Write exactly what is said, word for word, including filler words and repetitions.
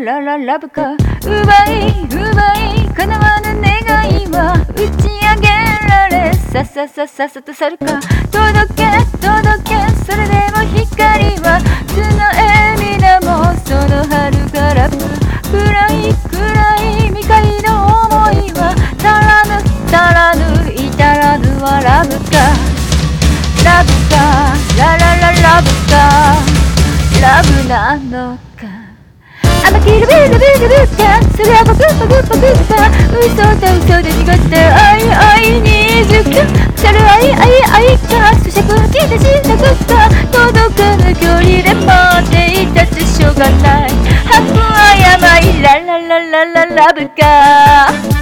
ラララブか奪い奪い叶わぬ願いは打ち上げられさささささと去るか届け届けそれでも光は繋え皆もその遥かラブ暗い暗い未開の想いは足らぬ足らぬ至らぬはラブかラブかララララブかラブなのか甘きるビルビルビルかそれはパクパクパクか嘘と嘘で濁った愛愛にじゅっか腐る愛愛愛か咀嚼吐き出しなくか届かぬ距離で待っていたってしょうがない半分はやばいララララララブか